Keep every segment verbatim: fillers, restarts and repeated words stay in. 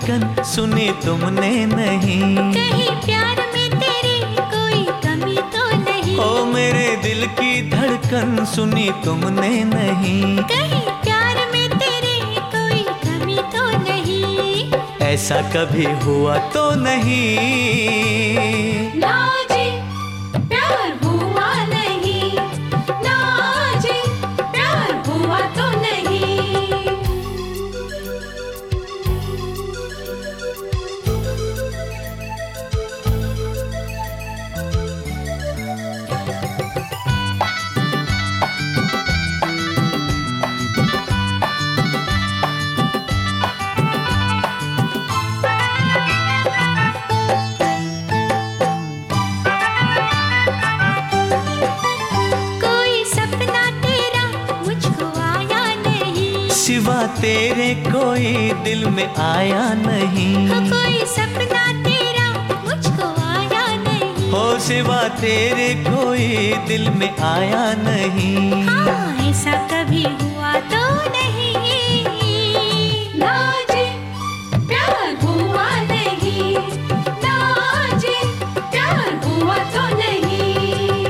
धड़कन सुनी तुमने नहीं? कहीं प्यार में तेरी कोई कमी तो नहीं? ओ मेरे दिल की धड़कन सुनी तुमने नहीं? कहीं प्यार में तेरी कोई कमी तो नहीं? ऐसा कभी हुआ तो नहीं? ना जी प्यार हुआ नहीं, ना जी प्यार हुआ तो नहीं। सिवा तेरे कोई दिल में आया नहीं? हो कोई सपना तेरा मुझको आया नहीं? हो सिवा तेरे कोई दिल में आया नहीं? हाँ ऐसा कभी हुआ तो नहीं? ना जी प्यार हुआ नहीं, ना जी प्यार हुआ तो नहीं।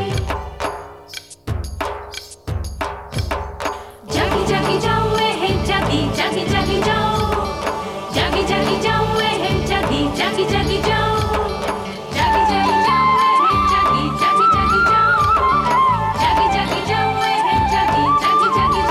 जागी जागी जाओ जागी जागी जागी जाओ, जागी जागी जाओ है जागी जागी जागी जाओ, जागी जागी जाओ है जागी जागी जागी जाओ, जागी जागी जाओ है जागी जागी जागी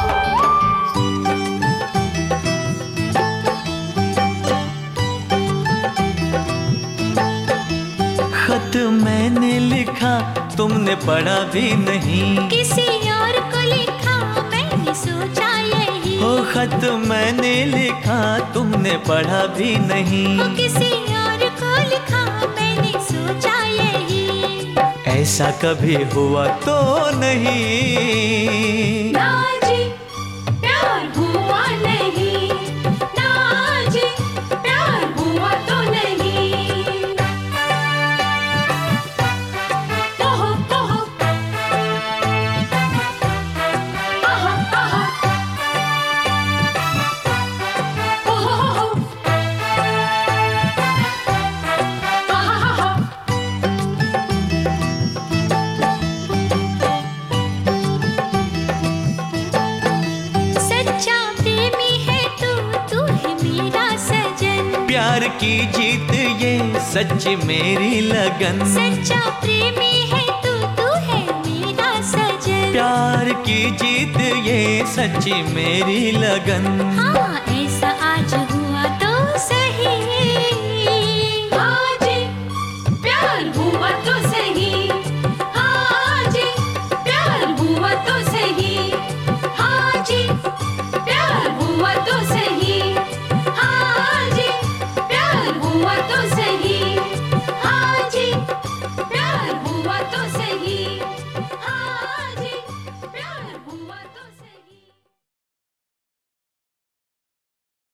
जाओ। खत मैंने लिखा तुमने पढ़ा भी नहीं? किसी और को लिखा मैंने सोचा यही। हो खत मैंने लिखा तुमने पढ़ा भी नहीं? हो किसी और को लिखा मैंने सोचा यही। ऐसा कभी हुआ तो नहीं? ना जी प्यार हुआ नहीं, ना जी प्यार हुआ तो नहीं। ओहो ओहो आहा आहा ओहो आहा आहा। सच्चा प्रेमी है तू, तू है मेरा सजन। प्यार की जीत ये सच मेरी लगन। सच्चा प्रेमी है तू, तू है मेरा सजन। प्यार की जीत ये सच्ची मेरी लगन। हाँ ऐसा आज हुआ तो सही।